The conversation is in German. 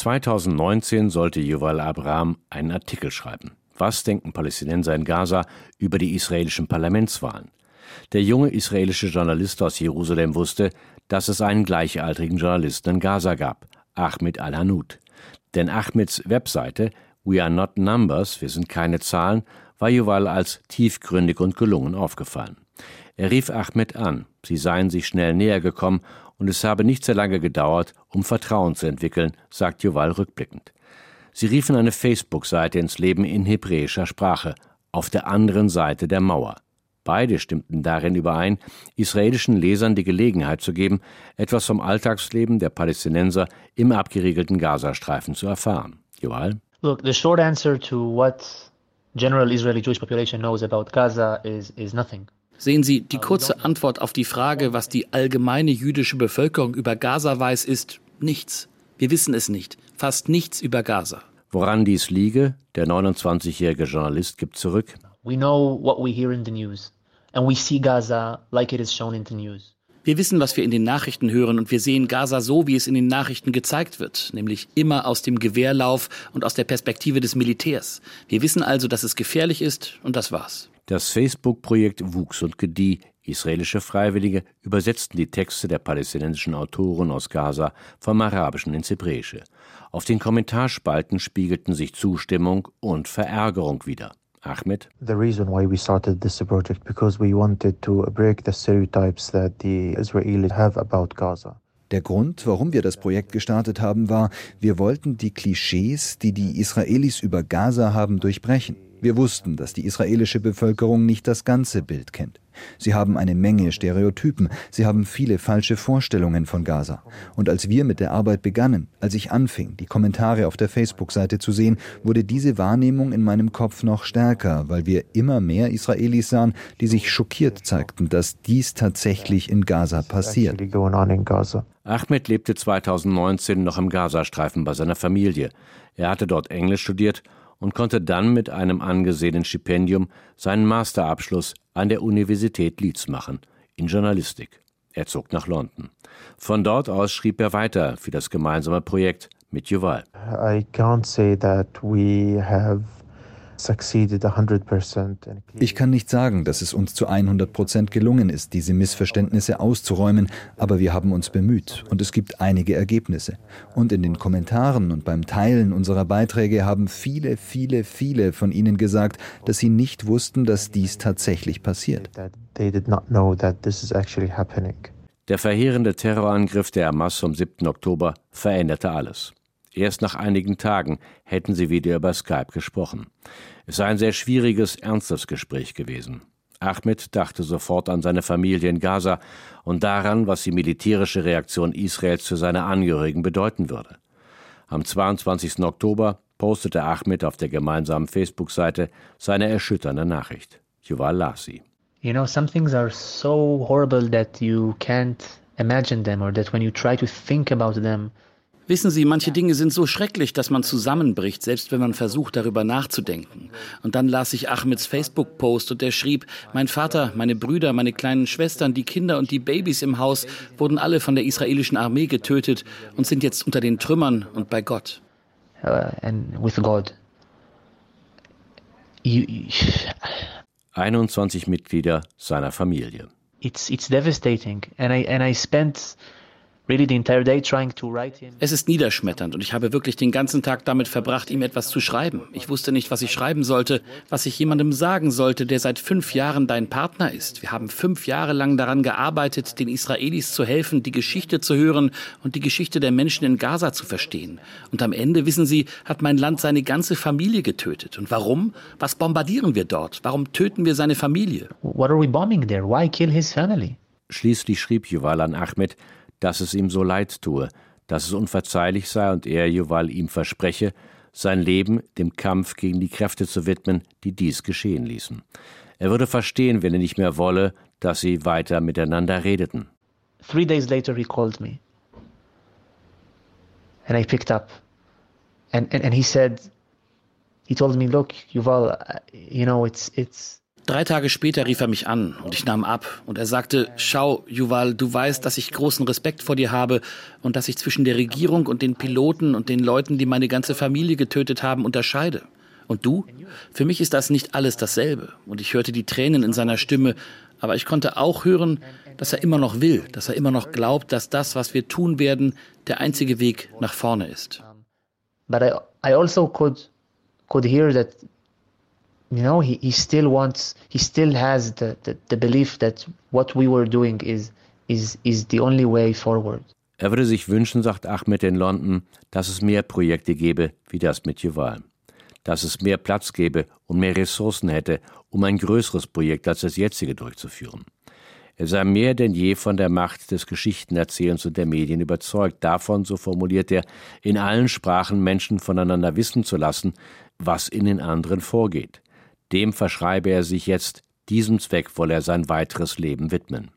2019 sollte Yuval Abraham einen Artikel schreiben. Was denken Palästinenser in Gaza über die israelischen Parlamentswahlen? Der junge israelische Journalist aus Jerusalem wusste, dass es einen gleichaltrigen Journalisten in Gaza gab, Ahmed Al-Hanout. Denn Ahmeds Webseite We are not numbers, wir sind keine Zahlen, war Yuval als tiefgründig und gelungen aufgefallen. Er rief Ahmed an, sie seien sich schnell näher gekommen und es habe nicht sehr lange gedauert, um Vertrauen zu entwickeln, sagt Yuval rückblickend. Sie riefen eine Facebook-Seite ins Leben in hebräischer Sprache, auf der anderen Seite der Mauer. Beide stimmten darin überein, israelischen Lesern die Gelegenheit zu geben, etwas vom Alltagsleben der Palästinenser im abgeriegelten Gazastreifen zu erfahren. Yuval? Look, the short answer to what general Israeli Jewish population knows about Gaza is nothing. Sehen Sie, die kurze Antwort auf die Frage, was die allgemeine jüdische Bevölkerung über Gaza weiß, ist nichts. Wir wissen es nicht. Fast nichts über Gaza. Woran dies liege, der 29-jährige Journalist gibt zurück. We know what we hear in the news, and we see Gaza like it is shown in the news. Wir wissen, was wir in den Nachrichten hören, und wir sehen Gaza so, wie es in den Nachrichten gezeigt wird, nämlich immer aus dem Gewehrlauf und aus der Perspektive des Militärs. Wir wissen also, dass es gefährlich ist, und das war's. Das Facebook-Projekt wuchs und gedieh. Israelische Freiwillige übersetzten die Texte der palästinensischen Autoren aus Gaza vom Arabischen ins Hebräische. Auf den Kommentarspalten spiegelten sich Zustimmung und Verärgerung wider. Ahmed? The reason why we started this project because we wanted to break the stereotypes that the Israelis have about Gaza. Der Grund, warum wir das Projekt gestartet haben, war, wir wollten die Klischees, die die Israelis über Gaza haben, durchbrechen. Wir wussten, dass die israelische Bevölkerung nicht das ganze Bild kennt. Sie haben eine Menge Stereotypen, sie haben viele falsche Vorstellungen von Gaza. Und als wir mit der Arbeit begannen, als ich anfing, die Kommentare auf der Facebook-Seite zu sehen, wurde diese Wahrnehmung in meinem Kopf noch stärker, weil wir immer mehr Israelis sahen, die sich schockiert zeigten, dass dies tatsächlich in Gaza passiert. Ahmed lebte 2019 noch im Gazastreifen bei seiner Familie. Er hatte dort Englisch studiert und konnte dann mit einem angesehenen Stipendium seinen Masterabschluss an der Universität Leeds machen, in Journalistik. Er zog nach London. Von dort aus schrieb er weiter für das gemeinsame Projekt mit Yuval. I can't say that we have succeeded 100%. Ich kann nicht sagen, dass es uns zu 100% gelungen ist, diese Missverständnisse auszuräumen, aber wir haben uns bemüht und es gibt einige Ergebnisse. Und in den Kommentaren und beim Teilen unserer Beiträge haben viele von ihnen gesagt, dass sie nicht wussten, dass dies tatsächlich passiert. Der verheerende Terrorangriff der Hamas vom 7. Oktober veränderte alles. Erst nach einigen Tagen hätten sie wieder über Skype gesprochen. Es sei ein sehr schwieriges, ernstes Gespräch gewesen. Ahmed dachte sofort an seine Familie in Gaza und daran, was die militärische Reaktion Israels für seine Angehörigen bedeuten würde. Am 22. Oktober postete Ahmed auf der gemeinsamen Facebook-Seite seine erschütternde Nachricht. Yuval las sie. You know, some things are so horrible that you can't imagine them or that when you try to think about them. Wissen Sie, manche Dinge sind so schrecklich, dass man zusammenbricht, selbst wenn man versucht, darüber nachzudenken. Und dann las ich Ahmeds Facebook-Post und er schrieb, mein Vater, meine Brüder, meine kleinen Schwestern, die Kinder und die Babys im Haus wurden alle von der israelischen Armee getötet und sind jetzt unter den Trümmern und bei Gott. And with God. 21 Mitglieder seiner Familie. It's devastating. And I spent really the entire day trying to write him. Es ist niederschmetternd und ich habe wirklich den ganzen Tag damit verbracht, ihm etwas zu schreiben. Ich wusste nicht, was ich schreiben sollte, was ich jemandem sagen sollte, der seit 5 Jahren dein Partner ist. Wir haben 5 Jahre lang daran gearbeitet, den Israelis zu helfen, die Geschichte zu hören und die Geschichte der Menschen in Gaza zu verstehen. Und am Ende, wissen Sie, hat mein Land seine ganze Familie getötet. Und warum? Was bombardieren wir dort? Warum töten wir seine Familie? What are we bombing there? Why kill his family? Schließlich schrieb Yuval an Ahmed, dass es ihm so leid tue, dass es unverzeihlich sei und er, Yuval, ihm verspreche, sein Leben dem Kampf gegen die Kräfte zu widmen, die dies geschehen ließen. Er würde verstehen, wenn er nicht mehr wolle, dass sie weiter miteinander redeten. 3 days later he called me. And I picked up. And he said, he told me, look, Yuval, you know, it's 3 Tage später rief er mich an und ich nahm ab. Und er sagte, schau, Yuval, du weißt, dass ich großen Respekt vor dir habe und dass ich zwischen der Regierung und den Piloten und den Leuten, die meine ganze Familie getötet haben, unterscheide. Und du? Für mich ist das nicht alles dasselbe. Und ich hörte die Tränen in seiner Stimme, aber ich konnte auch hören, dass er immer noch will, dass er immer noch glaubt, dass das, was wir tun werden, der einzige Weg nach vorne ist. But I also could hear that, he still has the belief that what we were doing is the only way forward. Er würde sich wünschen, sagt Ahmed in London, dass es mehr Projekte gäbe wie das mit Yuval. Dass es mehr Platz gäbe und mehr Ressourcen hätte, um ein größeres Projekt als das jetzige durchzuführen. Er sei mehr denn je von der Macht des Geschichtenerzählens und der Medien überzeugt, davon, so formuliert er, in allen Sprachen Menschen voneinander wissen zu lassen, was in den anderen vorgeht. Dem verschreibe er sich jetzt, diesem Zweck wolle er sein weiteres Leben widmen.